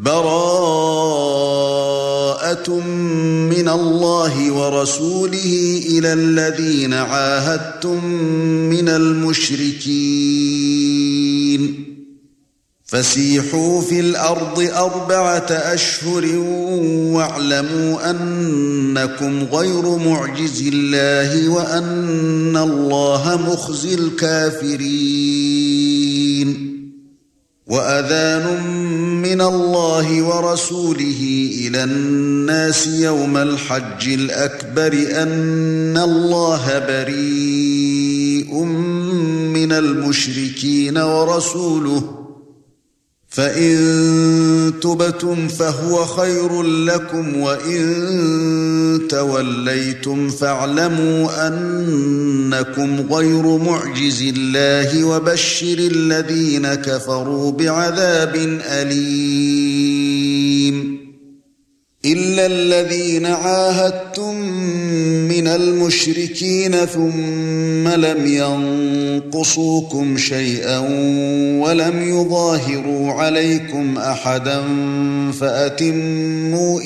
براءة من الله ورسوله إلى الذين عاهدتم من المشركين فسيحوا في الأرض 4 أشهر واعلموا أنكم غير معجز الله وأن الله مخزي الكافرين وأذان من الله ورسوله إلى الناس يوم الحج الأكبر أن الله بريء من المشركين ورسوله فإن تبتم فهو خير لكم وإن توليتم فاعلموا أنكم غير معجز الله وبشر الذين كفروا بعذاب أليم إلا الذين عاهدتم من المشركين ثم لم ينقصوكم شيئا ولم يظاهروا عليكم أحدا فأتموا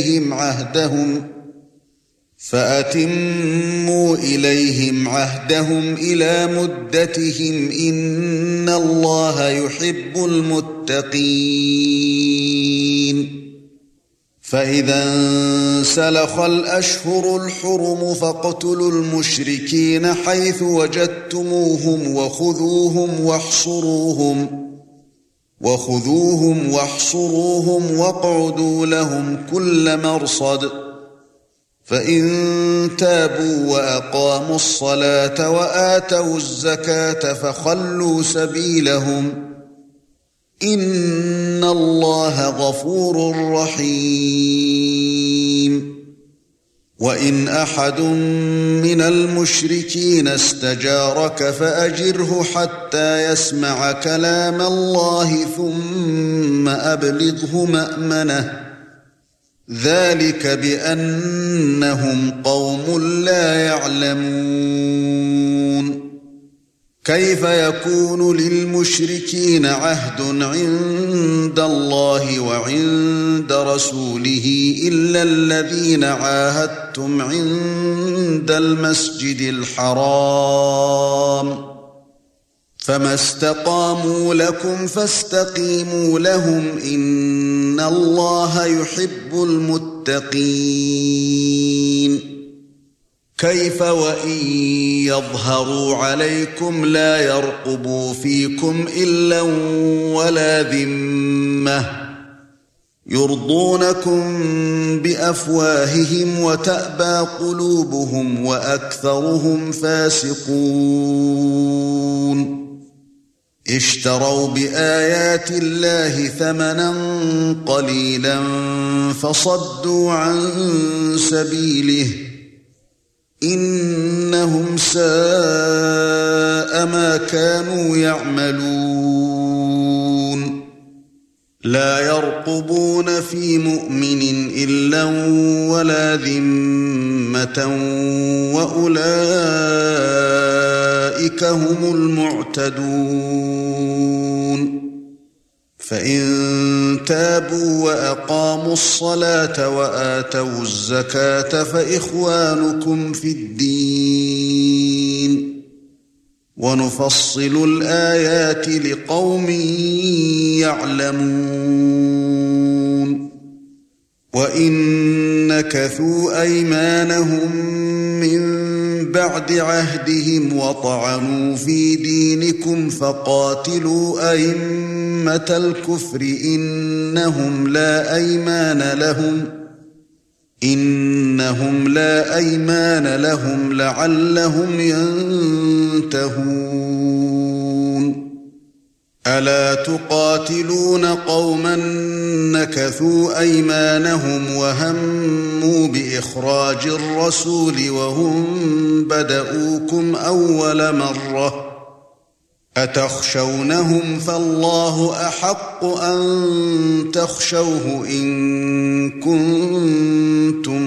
إليهم عهدهم إلى مدتهم إن الله يحب المتقين فإذا انسلخ الأشهر الحرم فاقتلوا المشركين حيث وجدتموهم وخذوهم واحصروهم واقعدوا لهم كل مرصد فإن تابوا وأقاموا الصلاة وآتوا الزكاة فخلوا سبيلهم إن الله غفور رحيم وإن أحد من المشركين استجارك فأجره حتى يسمع كلام الله ثم أبلغه مأمنه ذلك بأنهم قوم لا يعلمون كيف يكون للمشركين عهد عند الله وعند رسوله إلا الذين عاهدتم عند المسجد الحرام فما استقاموا لكم فاستقيموا لهم إن الله يحب المتقين كيف وإن يظهروا عليكم لا يرقبوا فيكم إلا ولا ذمة يرضونكم بأفواههم وتأبى قلوبهم وأكثرهم فاسقون اشتروا بآيات الله ثمنا قليلا فصدوا عن سبيله إنهم ساء ما كانوا يعملون لا يرقبون في مؤمن إلا ولا ذمة وأولئك هم المعتدون فإن تابوا وأقاموا الصلاة وآتوا الزكاة فإخوانكم في الدين ونفصل الآيات لقوم يعلمون وإن نكثوا أيمانهم من بعد عهدهم وطعنوا في دينكم فقاتلوا أئمة الكفر إنهم لا أيمان لهم لعلهم ينتهون ألا تقاتلون قوما نكثوا أيمانهم وهموا بإخراج الرسول وهم بدؤوكم أول مرة أتخشونهم فالله أحق أن تخشوه إن كنتم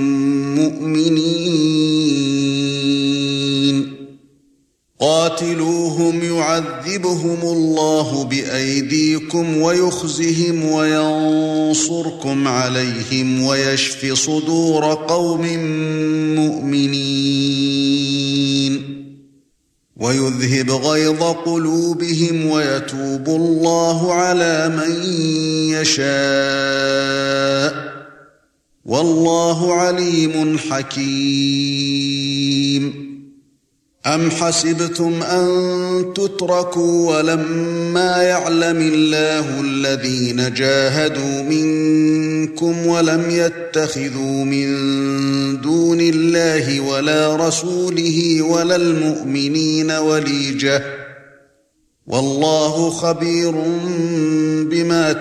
مؤمنين قاتلوهم يعذبون يعذبهم الله بأيديكم ويخزهم وينصركم عليهم ويشف صدور قوم مؤمنين ويذهب غيظ قلوبهم ويتوب الله على من يشاء والله عليم حكيم. أم حسبتم أن تتركوا ولما يعلم الله الذين جاهدوا منكم ولم يتخذوا من دون الله ولا رسوله ولا المؤمنين وليجة والله خبير بما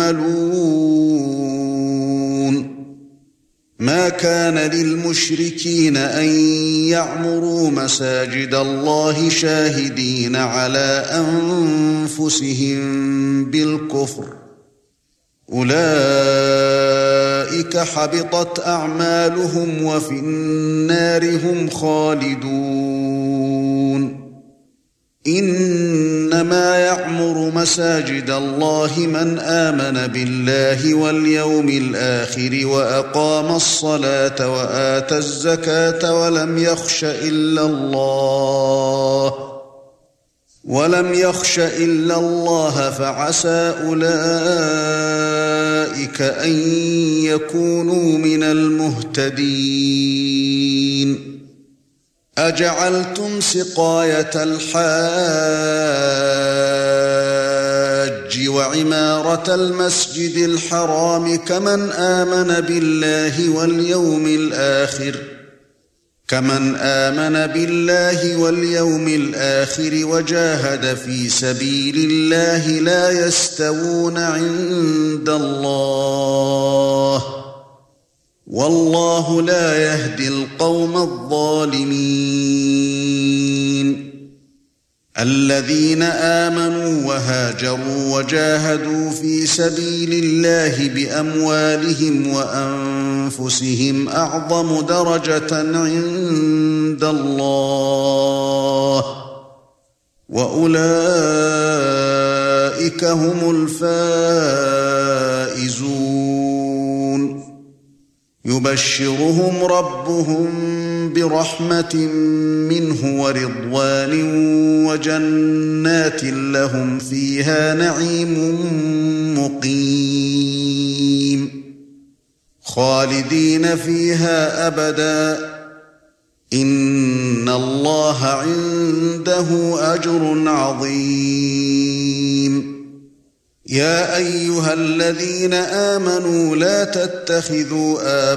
تعملون. ما كان للمشركين أن يعمروا مساجد الله شاهدين على أنفسهم بالكفر أولئك حبطت أعمالهم وفي النار هم خالدون. إنما يعمر مساجد الله من آمن بالله واليوم الآخر وأقام الصلاة وآتى الزكاة ولم يخش إلا الله فعسى أولئك أن يكونوا من المهتدين. أجعلتم سقاية الحاج وعمارة المسجد الحرام كمن آمن بالله واليوم الآخر وجاهد في سبيل الله لا يستوون عند الله والله لا يهدي القوم الظالمين. الذين آمنوا وهاجروا وجاهدوا في سبيل الله بأموالهم وأنفسهم أعظم درجة عند الله وأولئك هم الفائزون. يبشرهم ربهم برحمة منه ورضوان وجنات لهم فيها نعيم مقيم خالدين فيها أبدا إن الله عنده أجر عظيم. يا أيها الذين آمنوا لا تتخذوا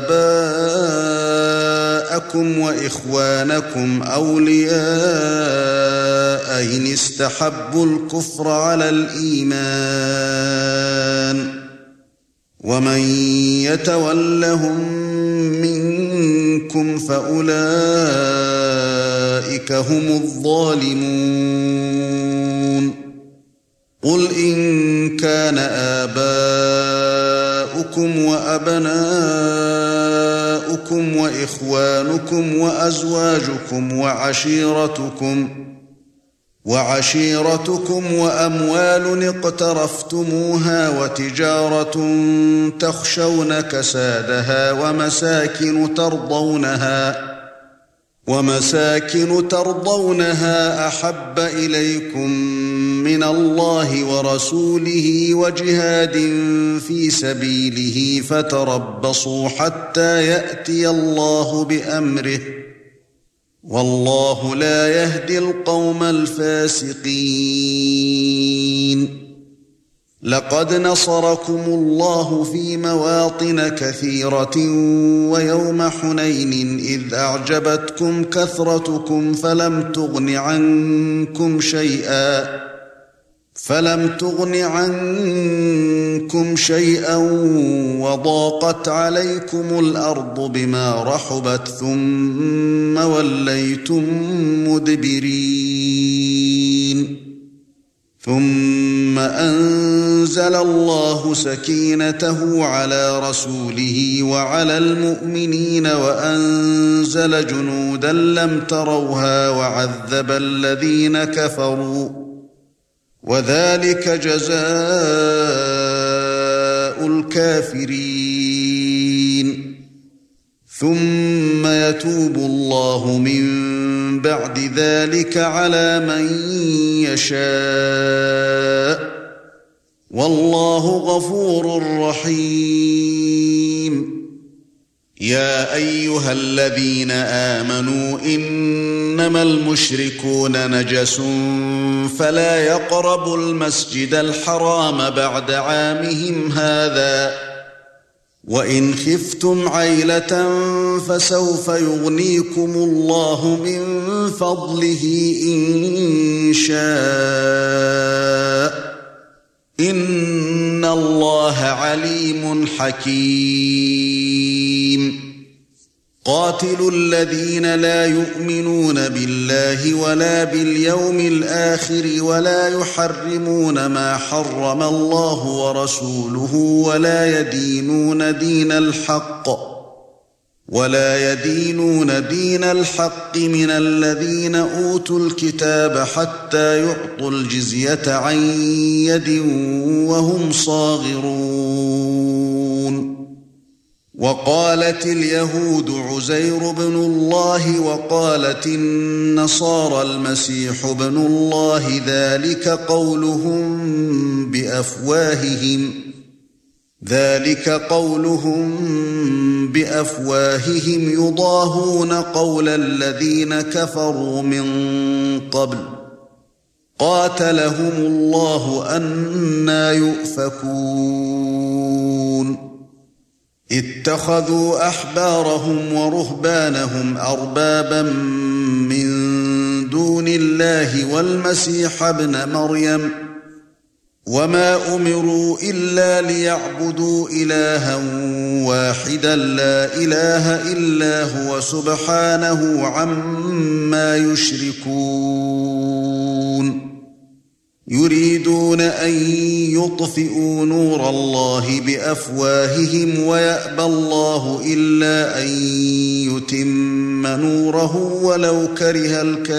آباءكم وإخوانكم أولياء إن استحبوا الكفر على الإيمان ومن يتولهم منكم فأولئك هم الظالمون. قل إن كان آباؤكم وأبناؤكم وإخوانكم وأزواجكم وعشيرتكم وأموال اقترفتموها وتجارة تخشون كسادها ومساكن ترضونها أحب إليكم من الله ورسوله وجهاد في سبيله فتربصوا حتى يأتي الله بأمره والله لا يهدي القوم الفاسقين. لقد نصركم الله في مواطن كثيرة ويوم حنين إذ أعجبتكم كثرتكم فلم تغن عنكم شيئا وضاقت عليكم الأرض بما رحبت ثم وليتم مدبرين. ثم أنزل الله سكينته على رسوله وعلى المؤمنين وأنزل جنودا لم تروها وعذب الذين كفروا وذلك جزاء الكافرين ثم يتوب الله من بعد ذلك على من يشاء والله غفور رحيم يا ايها الذين آمنوا انما المشركون نجس فلا يقربوا المسجد الحرام بعد عامهم هذا وإن خفتم عيلة فسوف يغنيكم الله من فضله إن شاء إن الله عليم حكيم قاتلوا الذين لا يؤمنون بالله ولا باليوم الآخر ولا يحرمون ما حرم الله ورسوله ولا يدينون دين الحق من الذين أوتوا الكتاب حتى يعطوا الجزية عن يد وهم صاغرون وقالت اليهود عزير بن الله وقالت النصارى المسيح بن الله ذلك قولهم بأفواههم يضاهون قول الذين كفروا من قبل قاتلهم الله أنى يؤفكون اتخذوا أحبارهم ورهبانهم أربابا من دون الله والمسيح ابن مريم وما أمروا إلا ليعبدوا إلها واحدا لا إله إلا هو سبحانه عما يشركون يريدون أن يطفئوا نور الله بأفواههم ويأبى الله إلا أن يتم نوره ولو كره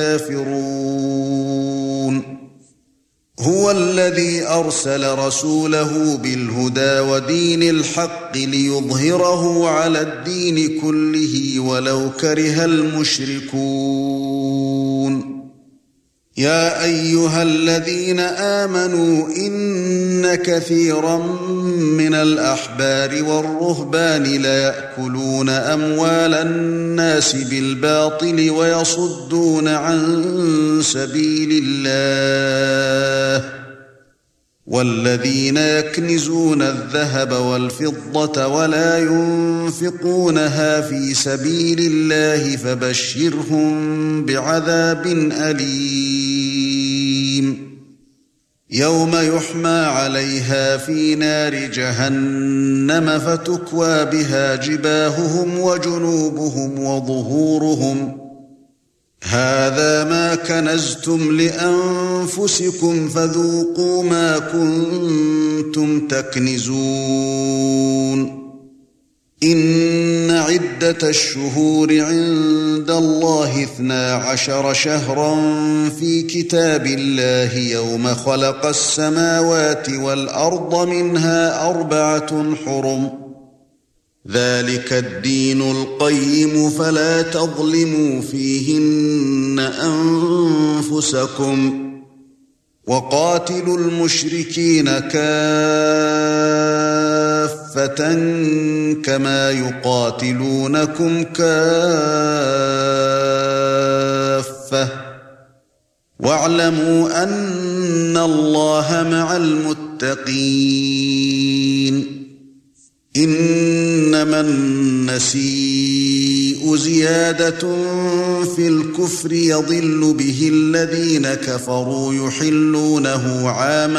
الكافرون هو الذي أرسل رسوله بالهدى ودين الحق ليظهره على الدين كله ولو كره المشركون يا أيها الذين آمنوا إن كثيرا من الأحبار والرهبان ليأكلون أموال الناس بالباطل ويصدون عن سبيل الله والذين يكنزون الذهب والفضة ولا ينفقونها في سبيل الله فبشرهم بعذاب أليم يوم يحمى عليها في نار جهنم فتكوى بها جباههم وجنوبهم وظهورهم هذا ما كنزتم لأنفسكم فذوقوا ما كنتم تكنزون إن عدة الشهور عند الله 12 شهرا في كتاب الله يوم خلق السماوات والأرض منها 4 حرم ذلك الدين القيم فلا تظلموا فيهن أنفسكم وقاتلوا المشركين كافة كما يقاتلونكم كافة واعلموا أن الله مع المتقين إنما النسيء زيادة في الكفر يضل به الذين كفروا يحلونه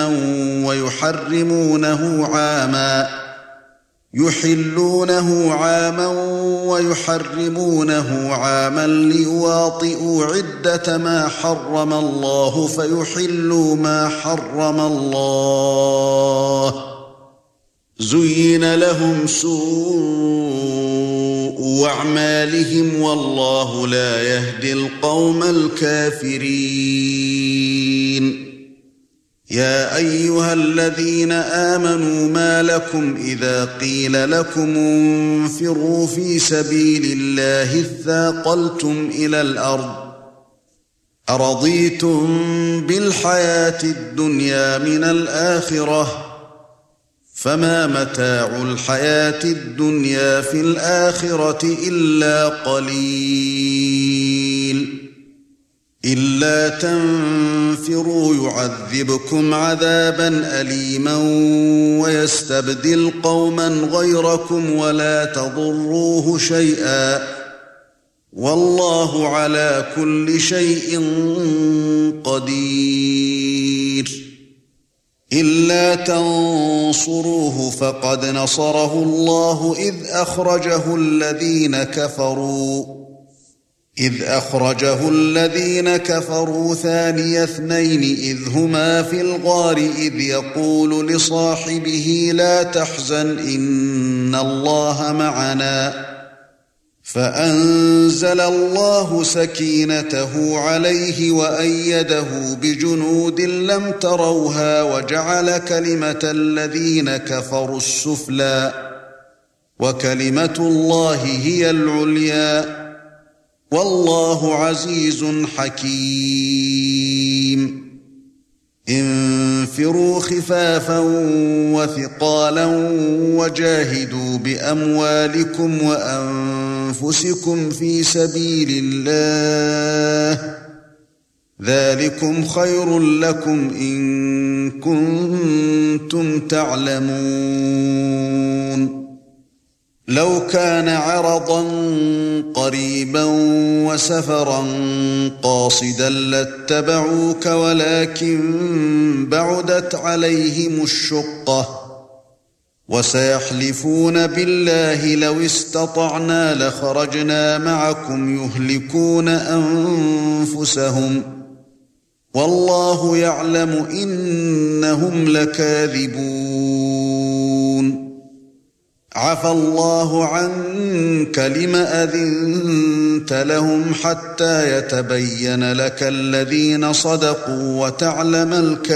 عاما ويحرمونه عاما ليواطئوا عدة ما حرم الله فيحلوا ما حرم الله زين لهم سوء أعمالهم والله لا يهدي القوم الكافرين يا أيها الذين آمنوا ما لكم إذا قيل لكم انفروا في سبيل الله اثاقلتم إلى الأرض أرضيتم بالحياة الدنيا من الآخرة فما متاع الحياة الدنيا في الآخرة إلا قليل إلا تنفروا يعذبكم عذابا أليما ويستبدل قوما غيركم ولا تضروه شيئا والله على كل شيء قدير إلا تنصروه فقد نصره الله إذ أخرجه الذين كفروا ثاني اثنين إذ هما في الغار إذ يقول لصاحبه لا تحزن إن الله معنا فأنزل الله سكينته عليه وأيده بجنود لم تروها وجعل كلمة الذين كفروا السفلى وكلمة الله هي العليا والله عزيز حكيم انفروا خفافا وثقالا وجاهدوا بأموالكم وأنفسكم في سبيل الله ذلكم خير لكم إن كنتم تعلمون لو كان عرضا قريبا وسفرا قاصدا لاتبعوك ولكن بعدت عليهم الشقة وسيحلفون بالله لو استطعنا لخرجنا معكم يهلكون أنفسهم والله يعلم إنهم لكاذبون عفى الله عنك لم أذنت لهم حتى يتبين لك الذين صدقوا وتعلم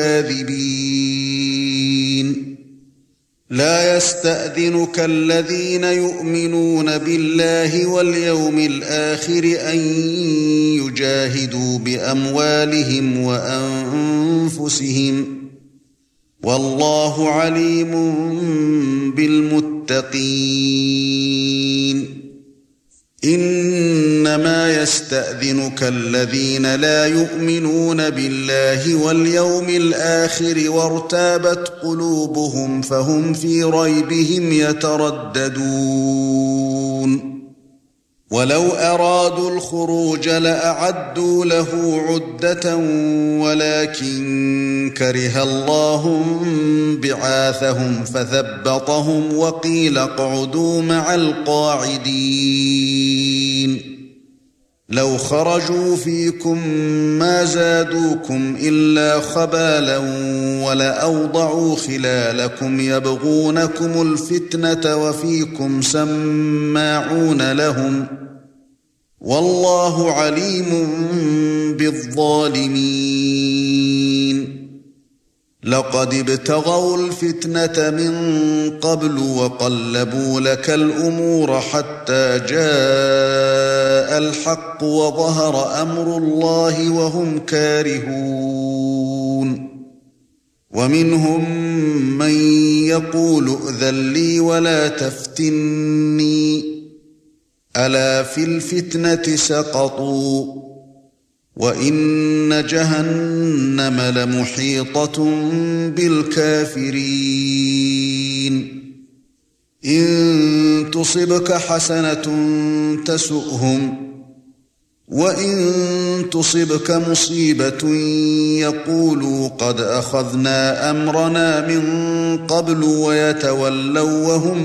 الكاذبين لا يستأذنك الذين يؤمنون بالله واليوم الآخر أن يجاهدوا بأموالهم وأنفسهم والله عليم بالمتقين إنما يستأذنك الذين لا يؤمنون بالله واليوم الآخر وارتابت قلوبهم فهم في ريبهم يترددون ولو أرادوا الخروج لأعدوا له عدة ولكن كره الله بعاثهم فثبطهم وقيل اقعدوا مع القاعدين لو خرجوا فيكم ما زادوكم إلا خبالا ولأوضعوا خلالكم يبغونكم الفتنة وفيكم سماعون لهم والله عليم بالظالمين لقد ابتغوا الفتنة من قبل وقلبوا لك الأمور حتى جاء الحق وظهر أمر الله وهم كارهون ومنهم من يقول ائذن لي ولا تفتني ألا في الفتنة سقطوا وإن جهنم لمحيطة بالكافرين إن تصبك حسنة تسؤهم وإن تصبك مصيبة يقولوا قد أخذنا أمرنا من قبل ويتولوا وهم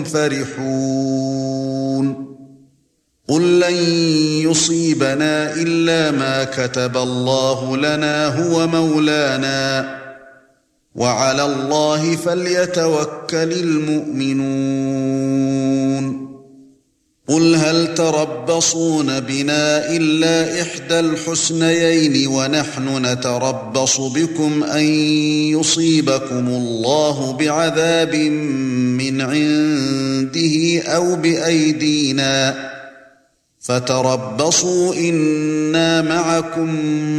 فرحون قل لن يصيبنا إلا ما كتب الله لنا هو مولانا وعلى الله فليتوكل المؤمنون قل قُلْ هَلْ تَرَبَّصُونَ بِنَا إِلَّا إِحْدَى الْحُسْنَيَيْنِ وَنَحْنُ نَتَرَبَّصُ بِكُمْ أَن يُصِيبَكُمُ اللَّهُ بِعَذَابٍ مِّنْ عِندِهِ أَوْ بِأَيْدِينَا فَتَرَبَّصُوا إِنَّا مَعَكُمْ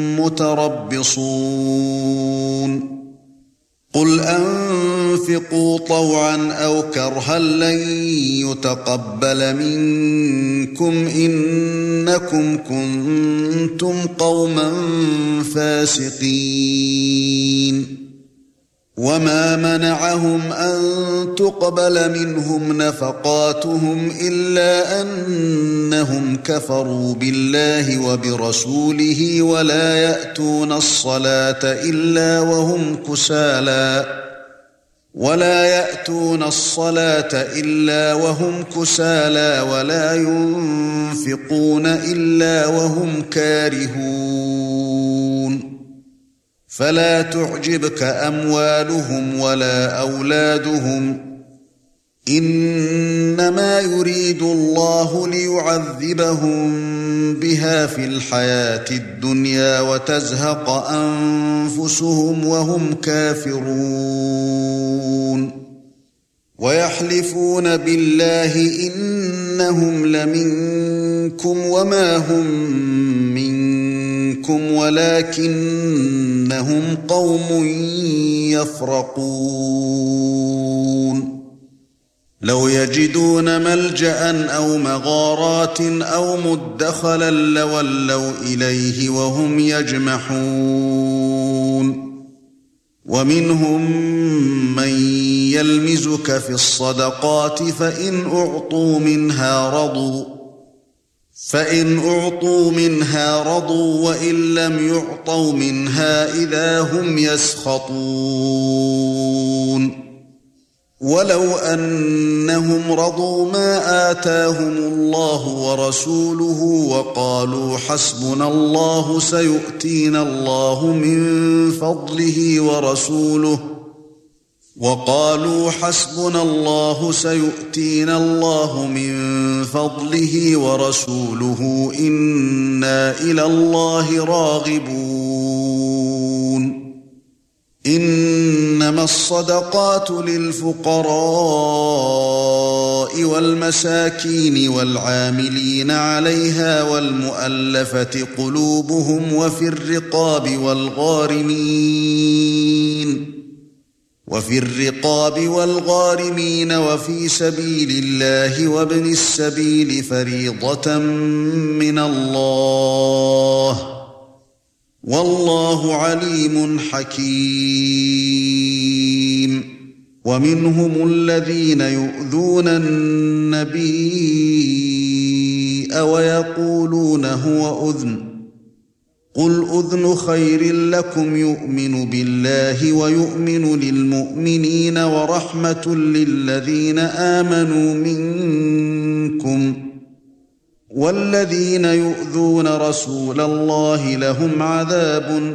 مُتَرَبِّصُونَ قُلْ أَنفِقُوا طَوْعًا أَوْ كَرْهًا لَّن يُتَقَبَّلَ مِنكُمْ إِنَّكُمْ كُنتُمْ قَوْمًا فَاسِقِينَ وَمَا مَنَعَهُمْ أَن تُقْبَلَ مِنْهُمْ نَفَقَاتُهُمْ إِلَّا أَنَّهُمْ كَفَرُوا بِاللَّهِ وَبِرَسُولِهِ وَلَا يَأْتُونَ الصَّلَاةَ إِلَّا وَهُمْ كُسَالَى وَلَا يُنفِقُونَ إِلَّا وَهُمْ كَارِهُونَ فَلَا تُعْجِبْكَ أَمْوَالُهُمْ وَلَا أَوْلَادُهُمْ إِنَّمَا يُرِيدُ اللَّهُ لِيُعَذِّبَهُم بِهَا فِي الْحَيَاةِ الدُّنْيَا وَتَزْهَقَ أَنفُسُهُمْ وَهُمْ كَافِرُونَ وَيَحْلِفُونَ بِاللَّهِ إِنَّهُمْ لَمِنكُمْ وَمَا هُمْ مِنكُمْ وَلَكِنَّهُمْ قَوْمٌ يَفْرَقُونَ لَوْ يَجِدُونَ مَلْجَأً أَوْ مَغَارَاتٍ أَوْ مُدَّخَلًا لَّوَلَّوْا إِلَيْهِ وَهُمْ يَجْمَحُونَ وَمِنْهُم مَّن يَلْمِزُكَ فِي الصَّدَقَاتِ فَإِنْ أُعْطُوا مِنْهَا رَضُوا وَإِن لَّمْ يُعْطَوْا مِنْهَا إِذَا هُمْ يَسْخَطُونَ وَلَوْ أَنَّهُمْ رَضُوا مَا آتَاهُمُ اللَّهُ وَرَسُولُهُ وَقَالُوا حَسْبُنَا اللَّهُ سَيُؤْتِينَا اللَّهُ مِن فَضْلِهِ وَرَسُولُهُ إِنَّا إِلَى اللَّهِ رَاغِبُونَ إِنَّمَا الصَّدَقَاتُ لِلْفُقَرَاءِ وَالْمَسَاكِينِ وَالْعَامِلِينَ عَلَيْهَا وَالْمُؤَلَّفَةِ قُلُوبُهُمْ وَفِي الرِّقَابِ وَالْغَارِمِينَ وَفِي سَبِيلِ اللَّهِ وَابْنِ السَّبِيلِ فَرِيضَةً مِّنَ اللَّهِ وَاللَّهُ عَلِيمٌ حَكِيمٌ وَمِنْهُمُ الَّذِينَ يُؤْذُونَ النَّبِيَّ وَيَقُولُونَ هُوَ أُذُنٌ قُلْ أُذُنُ خَيْرٍ لَّكُمْ يُؤْمِنُ بِاللَّهِ وَيُؤْمِنُ لِلْمُؤْمِنِينَ وَرَحْمَةٌ لِّلَّذِينَ آمَنُوا مِنكُمْ وَالَّذِينَ يُؤْذُونَ رَسُولَ اللَّهِ لَهُمْ عَذَابٌ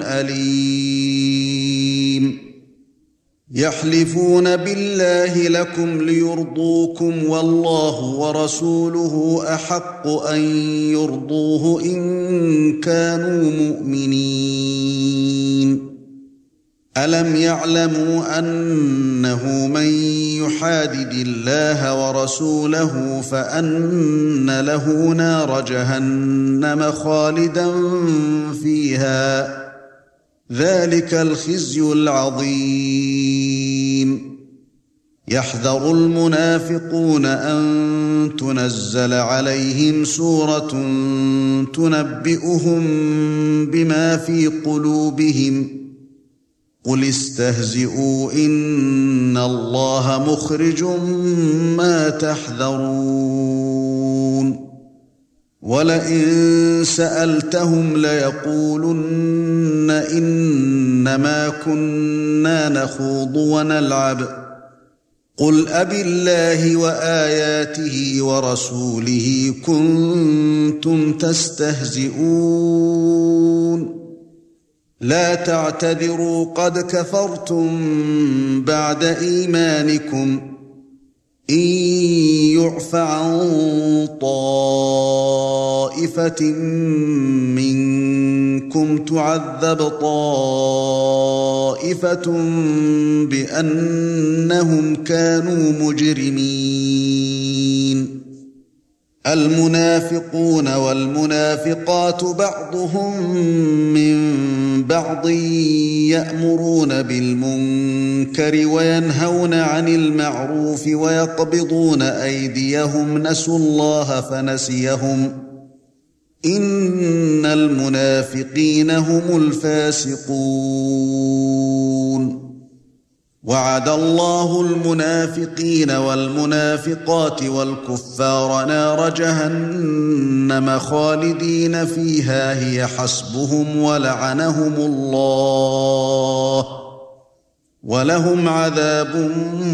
أَلِيمٌ يَحْلِفُونَ بِاللَّهِ لَكُمْ لِيُرْضُوكُمْ وَاللَّهُ وَرَسُولُهُ أَحَقُّ أَن يُرْضُوهُ إِن كَانُوا مُؤْمِنِينَ أَلَمْ يَعْلَمُوا أَنَّهُ مَن يُحَادِدِ اللَّهَ وَرَسُولَهُ فَأَنَّ لَهُ نَارَ جَهَنَّمَ خَالِدًا فِيهَا ذَلِكَ الْخِزْيُ الْعَظِيمُ يَحْذَرُ الْمُنَافِقُونَ أَن تُنَزَّلَ عَلَيْهِمْ سُورَةٌ تُنَبِّئُهُم بِمَا فِي قُلُوبِهِمْ قُلِ اسْتَهْزِئُوا إِنَّ اللَّهَ مُخْرِجٌ مَّا تَحْذَرُونَ وَلَئِن سَأَلْتَهُمْ لَيَقُولُنَّ إِنَّمَا كُنَّا نَخُوضُ وَنَلْعَبُ قُلْ أَبِاللَّهِ وَآيَاتِهِ وَرَسُولِهِ كُنتُمْ تَسْتَهْزِئُونَ لَا تَعْتَذِرُوا قَدْ كَفَرْتُمْ بَعْدَ إِيمَانِكُمْ إن يعف عن طائفة منكم تعذب طائفة بأنهم كانوا مجرمين. المنافقون والمنافقات بعضهم من بعض يأمرون بالمنكر وينهون عن المعروف ويقبضون أيديهم نسوا الله فنسيهم إن المنافقين هم الفاسقون. وعد الله المنافقين والمنافقات والكفار نار جهنم خالدين فيها هي حسبهم ولعنهم الله ولهم عذاب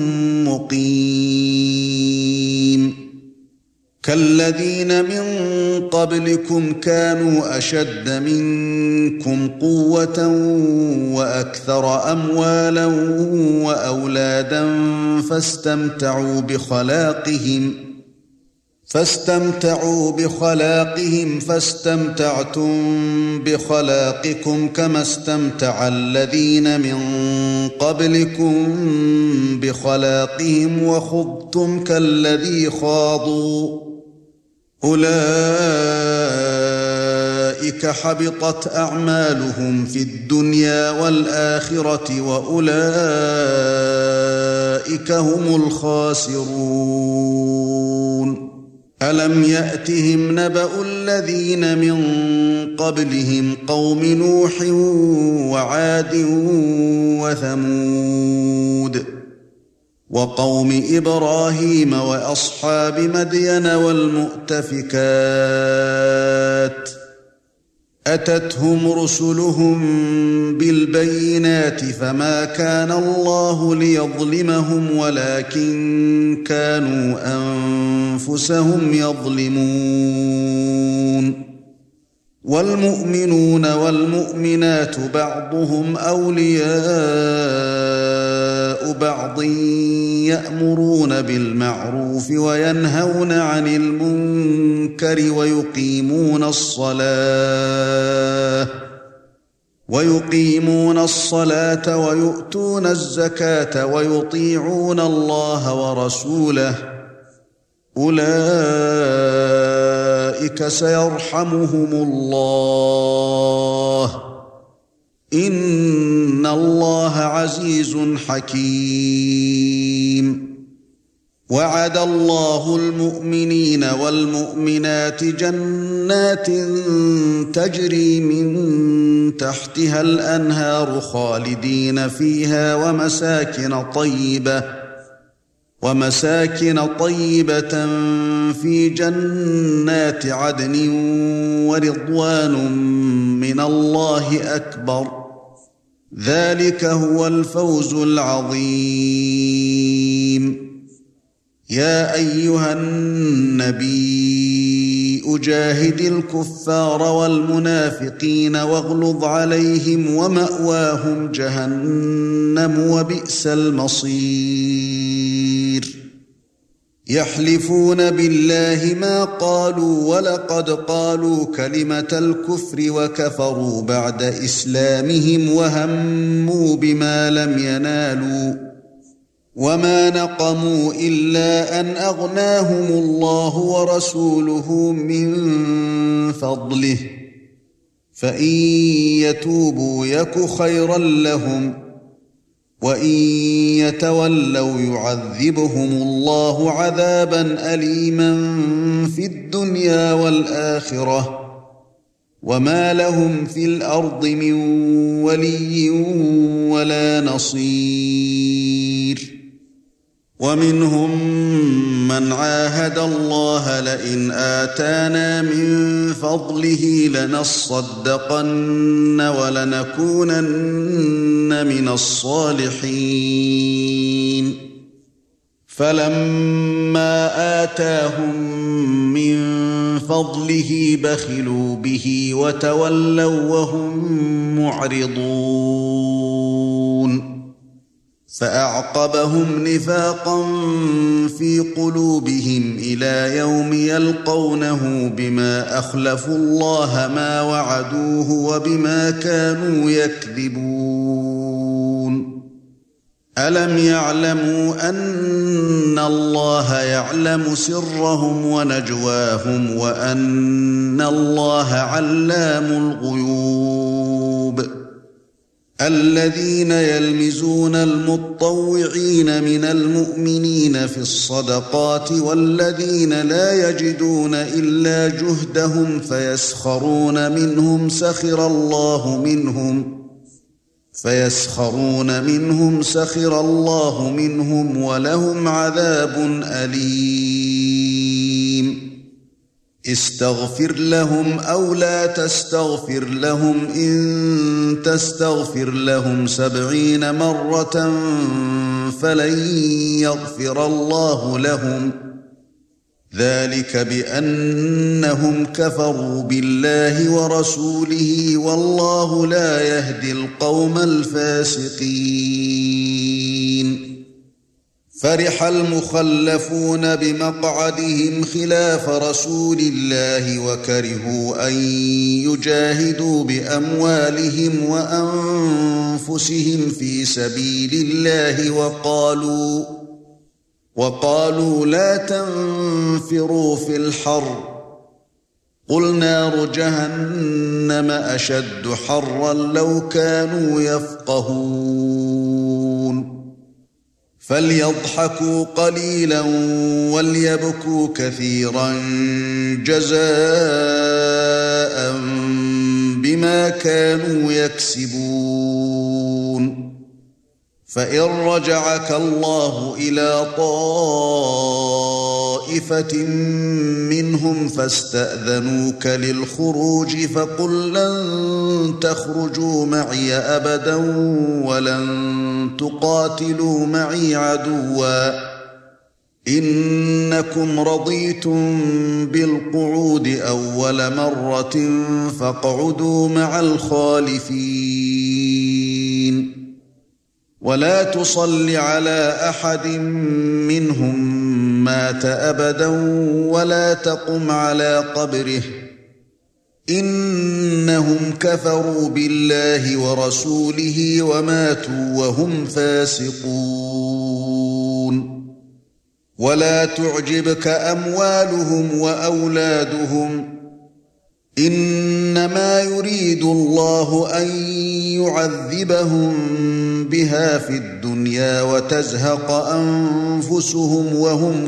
مقيم. كالذين من قبلكم كانوا أشد منكم قوة وأكثر أموالا وأولادا فاستمتعوا بخلاقهم فاستمتعتم بخلاقكم كما استمتع الذين من قبلكم بخلاقهم وخضتم كالذي خاضوا أولئك حبطت أعمالهم في الدنيا والآخرة وأولئك هم الخاسرون. ألم يأتهم نبأ الذين من قبلهم قوم نوح وعاد وثمود وقوم إبراهيم وأصحاب مدين والمؤتفكات أتتهم رسلهم بالبينات فما كان الله ليظلمهم ولكن كانوا أنفسهم يظلمون. والمؤمنون والمؤمنات بعضهم أولياء بعض يأمرون بالمعروف وينهون عن المنكر ويقيمون الصلاة ويؤتون الزكاة ويطيعون الله ورسوله أولئك سيرحمهم الله إن الله عزيز حكيم. وعد الله المؤمنين والمؤمنات جنات تجري من تحتها الأنهار خالدين فيها ومساكن طيبة في جنات عدن ورضوان من الله أكبر ذلك هو الفوز العظيم. يا أيها النبي أجاهد الكفار والمنافقين واغلظ عليهم ومأواهم جهنم وبئس المصير. يحلفون بالله ما قالوا ولقد قالوا كلمة الكفر وكفروا بعد إسلامهم وهموا بما لم ينالوا وما نقموا إلا أن أغناهم الله ورسوله من فضله فإن يتوبوا يك خيرا لهم وإن يتولوا يعذبهم الله عذابا أليما في الدنيا والآخرة وما لهم في الأرض من ولي ولا نصير. ومنهم من عاهد الله لئن آتانا من فضله لنصدقن ولنكونن من الصالحين فلما آتاهم من فضله بخلوا به وتولوا وهم معرضون. فأعقبهم نفاقا في قلوبهم إلى يوم يلقونه بما أخلفوا الله ما وعدوه وبما كانوا يكذبون ألم يعلموا أن الله يعلم سرهم ونجواهم وأن الله علام الغيوب الذين يلمزون المطوعين من المؤمنين في الصدقات والذين لا يجدون إلا جهدهم فيسخرون منهم سخر الله منهم ولهم عذاب أليم استغفر لهم أو لا تستغفر لهم إن تستغفر لهم 70 مرة فلن يغفر الله لهم ذلك بأنهم كفروا بالله ورسوله والله لا يهدي القوم الفاسقين فرح المخلفون بمقعدهم خلاف رسول الله وكرهوا أن يجاهدوا بأموالهم وأنفسهم في سبيل الله وقالوا لا تنفروا في الحر قل نار جهنم أشد حرا لو كانوا يفقهون فليضحكوا قليلا وليبكوا كثيرا جزاء بما كانوا يكسبون فإن رجعك الله إلى طائفة منهم فاستأذنوك للخروج فقل لن تخرجوا معي أبدا ولن تقاتلوا معي عدوا إنكم رضيتم بالقعود أول مرة فاقعدوا مع الخالفين ولا تصل على أحد منهم مات أبدا ولا تقم على قبره إنهم كفروا بالله ورسوله وماتوا وهم فاسقون ولا تعجبك أموالهم وأولادهم إنما يريد الله أن يعذبهم بها في الدنيا وتزهق أنفسهم وهم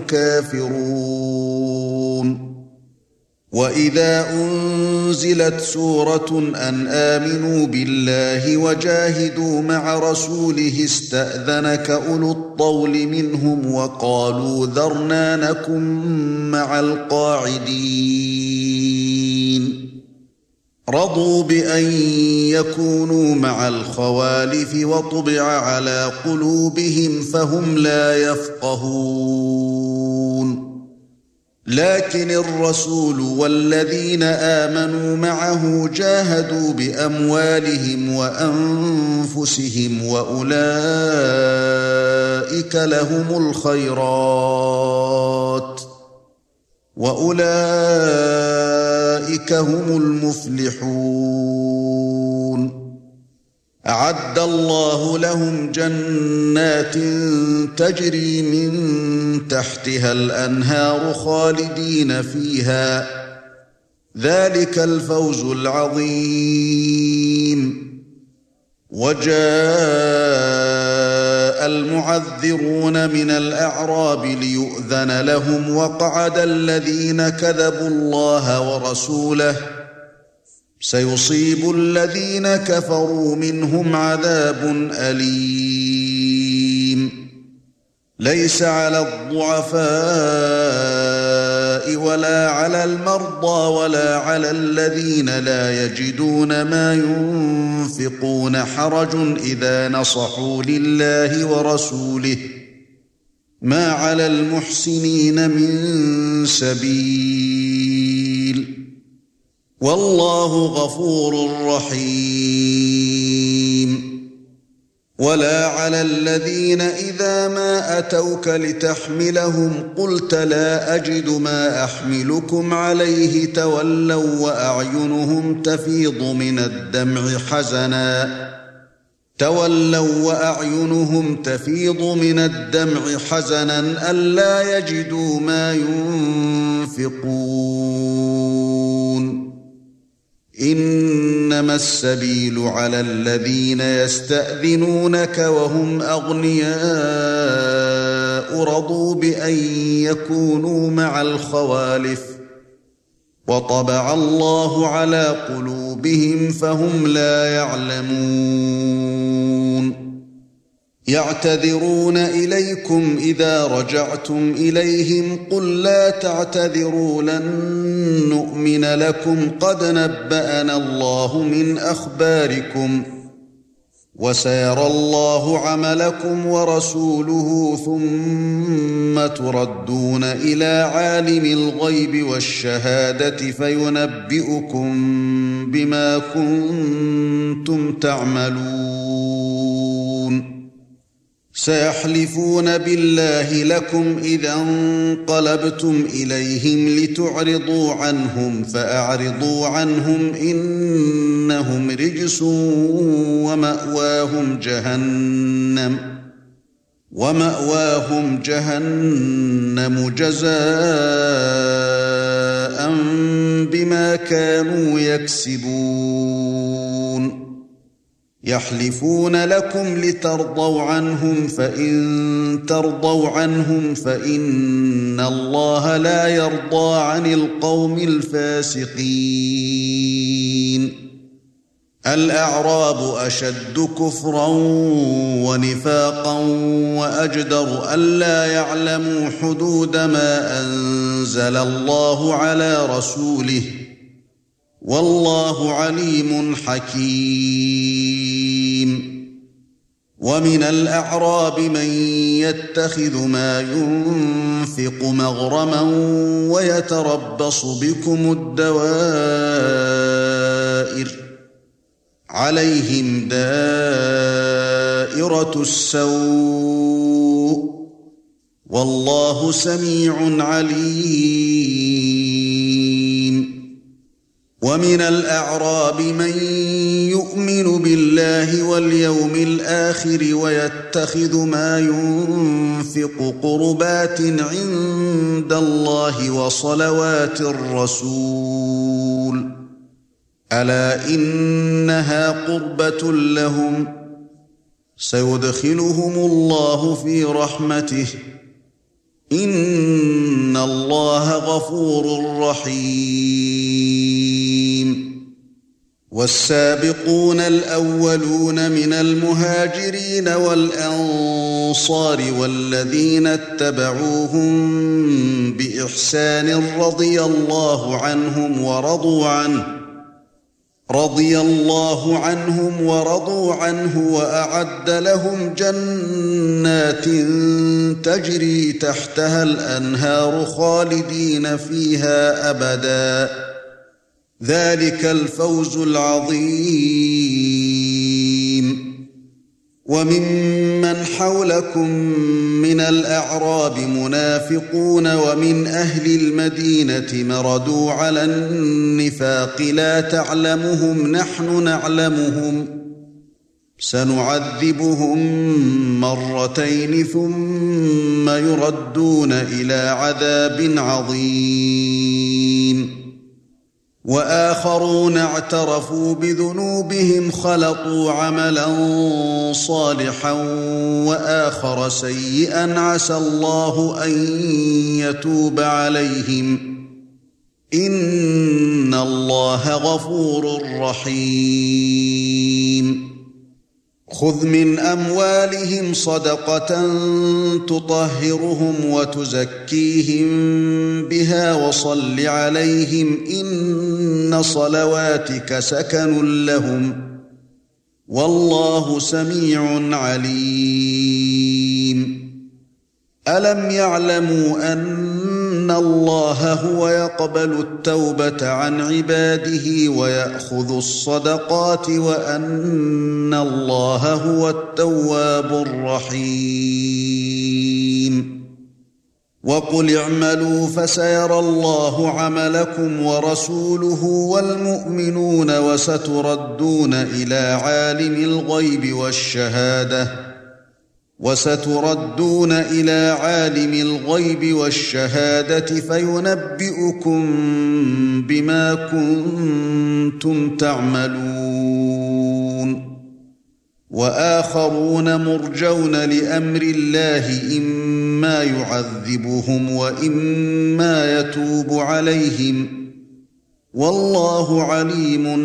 كافرون وإذا أنزلت سورة أن آمنوا بالله وجاهدوا مع رسوله استأذنك أولو الطول منهم وقالوا ذرنا نكن مع القاعدين رضوا بأن يكونوا مع الخوالف وطبع على قلوبهم فهم لا يفقهون لكن الرسول والذين آمنوا معه جاهدوا بأموالهم وأنفسهم وأولئك هم المفلحون أعد الله لهم جنات تجري من تحتها الأنهار خالدين فيها ذلك الفوز العظيم وجاء المعذرون من الأعراب ليؤذن لهم وقعد الذين كذبوا الله ورسوله سيصيب الذين كفروا منهم عذاب أليم ليس على الضعفاء ولا على المرضى ولا على الذين لا يجدون ما ينفقون حرج إذا نصحوا لله ورسوله ما على المحسنين من سبيل والله غفور رحيم ولا على الذين إذا ما أتوك لتحملهم قلت لا أجد ما أحملكم عليه تولوا وأعينهم تفيض من الدمع حزنا ألا يجدوا ما ينفقون إنما السبيل على الذين يستأذنونك وهم أغنياء رضوا بأن يكونوا مع الخوالف وطبع الله على قلوبهم فهم لا يعلمون يعتذرون إليكم إذا رجعتم إليهم قل لا تعتذروا لن نؤمن لكم قد نبأنا الله من أخباركم وسيرى الله عملكم ورسوله ثم تردون إلى عالم الغيب والشهادة فينبئكم بما كنتم تعملون سيحلفون بالله لكم إذا انقلبتم إليهم لتعرضوا عنهم فأعرضوا عنهم إنهم رجس ومأواهم جهنم جزاء بما كانوا يكسبون يحلفون لكم لترضوا عنهم فإن ترضوا عنهم فإن الله لا يرضى عن القوم الفاسقين الأعراب أشد كفرا ونفاقا وأجدر ألا يعلموا حدود ما أنزل الله على رسوله والله عليم حكيم ومن الأعراب من يتخذ ما ينفق مغرما ويتربص بكم الدوائر عليهم دائرة السوء والله سميع عليم ومن الأعراب من يؤمن بالله واليوم الآخر ويتخذ ما ينفق قربات عند الله وصلوات الرسول ألا إنها قربة لهم سيدخلهم الله في رحمته إن الله غفور رحيم والسابقون الأولون من المهاجرين والأنصار والذين اتبعوهم بإحسان رضي الله عنهم ورضوا عنه وأعد لهم جنات تجري تحتها الأنهار خالدين فيها أبدا ذلك الفوز العظيم وممن حولكم من الأعراب منافقون ومن أهل المدينة مردوا على النفاق لا تعلمهم نحن نعلمهم سنعذبهم مرتين ثم يردون إلى عذاب عظيم وآخرون اعترفوا بذنوبهم خلطوا عملا صالحا وآخر سيئا عسى الله أن يتوب عليهم إن الله غفور رحيم خذ من أموالهم صدقة تطهرهم وتزكيهم بها وصل عليهم إن صلواتك سكن لهم والله سميع عليم ألم يعلموا أن إن الله هو يقبل التوبة عن عباده ويأخذ الصدقات وأن الله هو التواب الرحيم وقل اعملوا فسيرى الله عملكم ورسوله والمؤمنون وستردون إلى عالم الغيب والشهادة فينبئكم بما كنتم تعملون وآخرون مرجون لأمر الله إما يعذبهم وإما يتوب عليهم والله عليم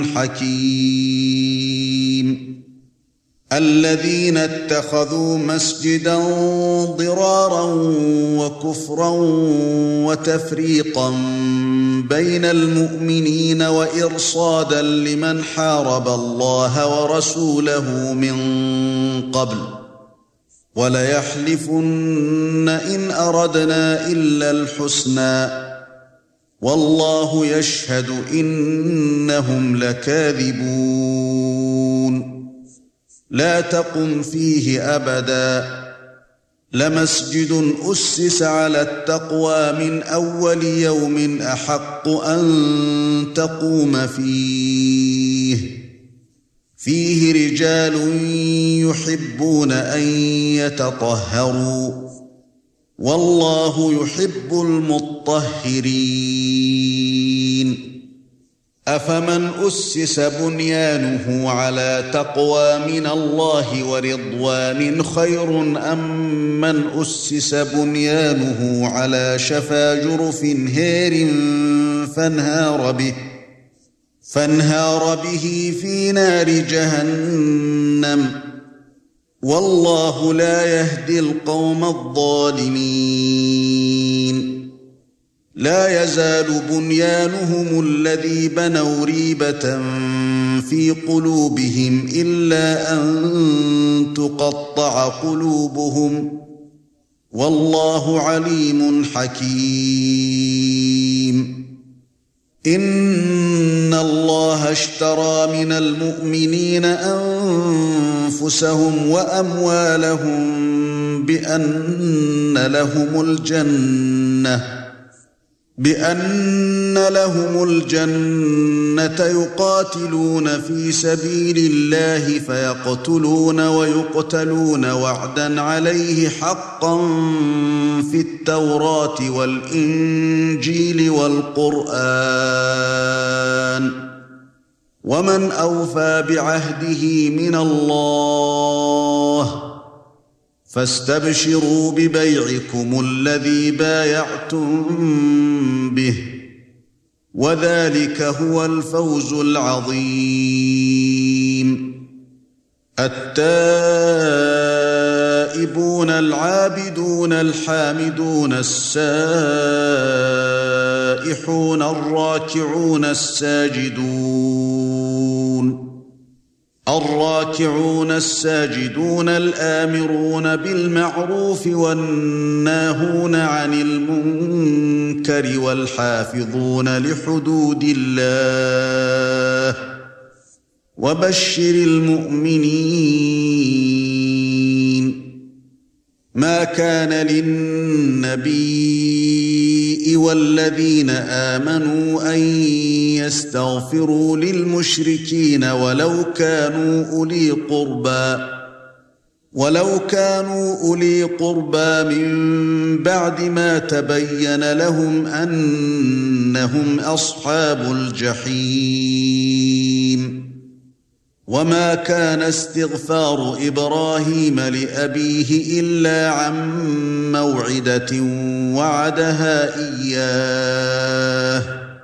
حكيم الذين اتخذوا مسجدا ضرارا وكفرا وتفريقا بين المؤمنين وإرصادا لمن حارب الله ورسوله من قبل وليحلفن إن أردنا إلا الحسنى والله يشهد إنهم لكاذبون لا تقم فيه أبدا لمسجد أسس على التقوى من أول يوم أحق أن تقوم فيه رجال يحبون أن يتطهروا والله يحب المطهرين أفمن أسس بنيانه على تقوى من الله ورضوان خير أم من أسس بنيانه على شفا جرف هير فانهار به في نار جهنم والله لا يهدي القوم الظالمين لا يزال بنيانهم الذي بنوا ريبة في قلوبهم إلا أن تقطع قلوبهم والله عليم حكيم إن الله اشترى من المؤمنين أنفسهم وأموالهم بأن لهم الجنة يقاتلون في سبيل الله فيقتلون ويقتلون وعدا عليه حقا في التوراة والإنجيل والقرآن ومن أوفى بعهده من الله فاستبشروا ببيعكم الذي بايعتم به وذلك هو الفوز العظيم التائبون العابدون الحامدون السائحون الراكعون الساجدون الآمرون بالمعروف والناهون عن المنكر والحافظون لحدود الله وبشر المؤمنين ما كان للنبي والذين آمنوا أن يستغفروا للمشركين ولو كانوا أولي قربى من بعد ما تبين لهم أنهم أصحاب الجحيم وما كان استغفار إبراهيم لأبيه إلا عن موعدة وعدها إياه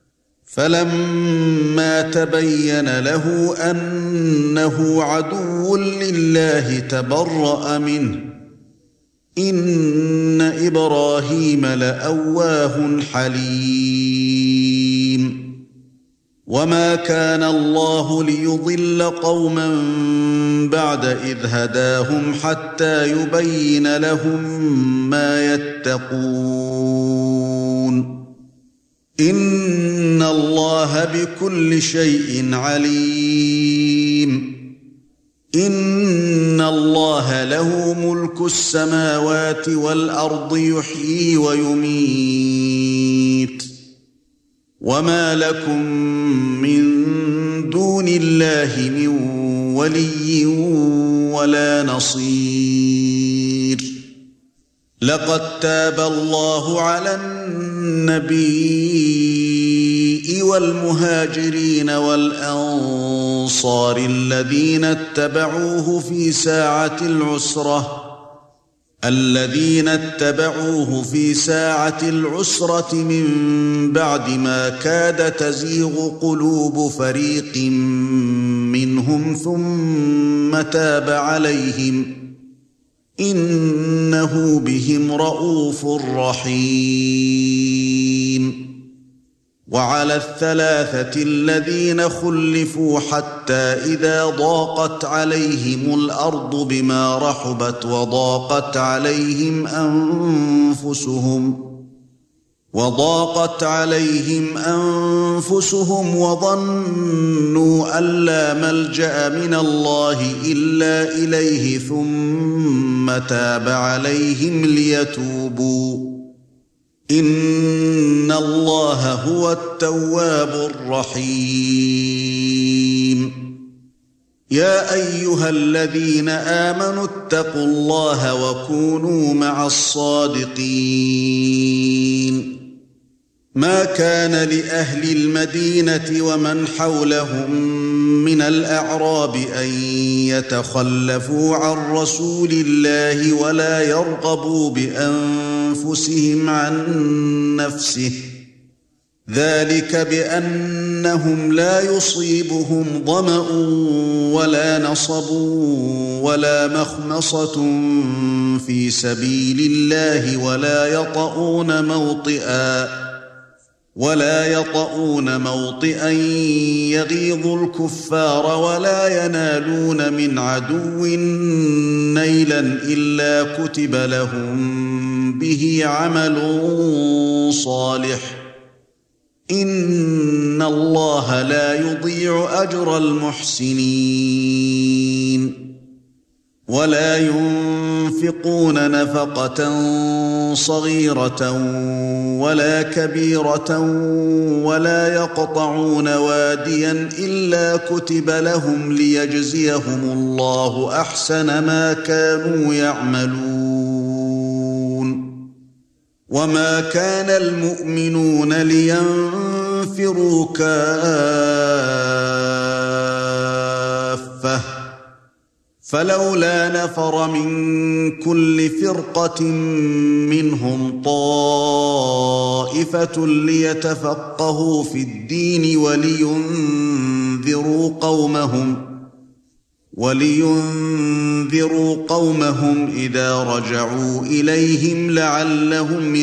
فلما تبين له أنه عدو لله تبرأ منه إن إبراهيم لأواه حليم وما كان الله ليضل قوما بعد إذ هداهم حتى يبين لهم ما يتقون إن الله بكل شيء عليم إن الله له ملك السماوات والأرض يحيي ويميت وما لكم من دون الله من ولي ولا نصير لقد تاب الله على النبي والمهاجرين والأنصار الذين اتبعوه في ساعة العسرة من بعد ما كاد تزيغ قلوب فريق منهم ثم تاب عليهم إنه بهم رءوف رحيم وعلى الثلاثة الذين خلفوا حتى إذا ضاقت عليهم الأرض بما رحبت وضاقت عليهم أنفسهم وظنوا أن لا ملجأ من الله إلا إليه ثم تاب عليهم ليتوبوا إن الله هو التواب الرحيم يا أيها الذين آمنوا اتقوا الله وكونوا مع الصادقين ما كان لأهل المدينة ومن حولهم من الأعراب أن يتخلفوا عن رسول الله ولا يرغبوا بأنفسهم عن نفسه ذلك بأنهم لا يصيبهم ظمأ ولا نصب ولا مخمصة في سبيل الله ولا يطؤون موطئا يغيظ الكفار ولا ينالون من عدو نيلا إلا كتب لهم به عمل صالح إن الله لا يضيع أجر المحسنين ولا ينفقون نفقة صغيرة ولا كبيرة ولا يقطعون واديا إلا كتب لهم ليجزيهم الله أحسن ما كانوا يعملون وما كان المؤمنون لينفروا كافة فلولا نفر من كل فرقة منهم طائفة ليتفقهوا في الدين ولينذروا قومهم إذا رجعوا إليهم لعلهم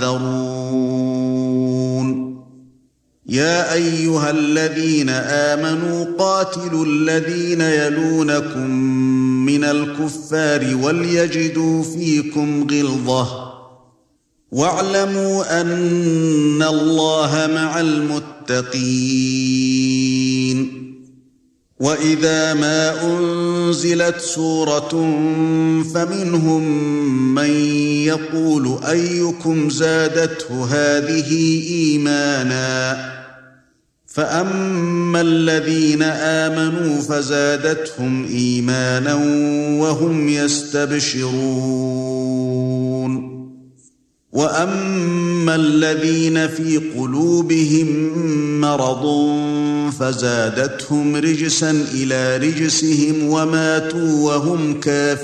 يحذرون يا أيها الذين آمنوا قاتلوا الذين يلونكم من الكفار وليجدوا فيكم غلظة واعلموا أن الله مع المتقين وإذا ما أنزلت سورة فمنهم من يقول أيكم زادته هذه إيمانا فأما الذين آمنوا فزادتهم إيمانا وهم يستبشرون وأما الذين في قلوبهم مرض فزادتهم رجسا إلى رجسهم وماتوا وهم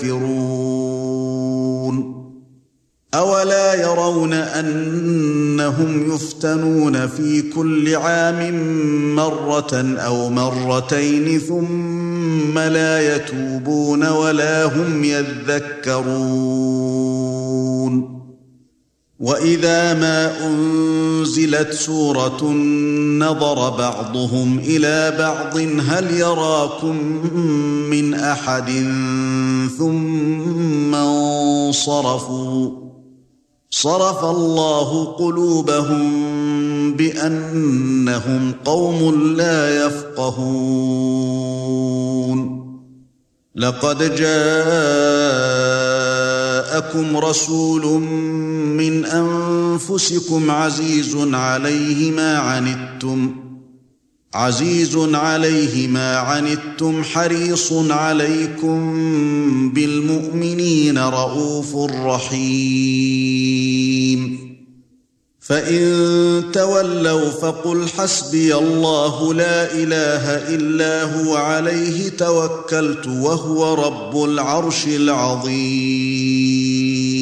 كافرون أولا يرون أنهم يفتنون في كل عام مرة أو مرتين ثم لا يتوبون ولا هم يذكرون وَإِذَا مَا أُنْزِلَتْ سُورَةٌ نَظَرَ بَعْضُهُمْ إِلَى بَعْضٍ هَلْ يَرَاكُمْ مِنْ أَحَدٍ ثُمَّ انصَرَفُوا صَرَفَ اللَّهُ قُلُوبَهُم بِأَنَّهُمْ قَوْمٌ لَّا يَفْقَهُونَ لَقَدْ جَاءَكُمْ رَسُولٌ مِّنْ أَنفُسِكُمْ عَزِيزٌ عَلَيْهِ مَا عَنِتُّمْ حَرِيصٌ عَلَيْكُمْ بِالْمُؤْمِنِينَ رَءُوفٌ رَحِيمٌ فَإِن تَوَلَّوْا فَقُلْ حَسْبِيَ اللَّهُ لَا إِلَٰهَ إِلَّا هُوَ عَلَيْهِ تَوَكَّلْتُ وَهُوَ رَبُّ الْعَرْشِ الْعَظِيمِ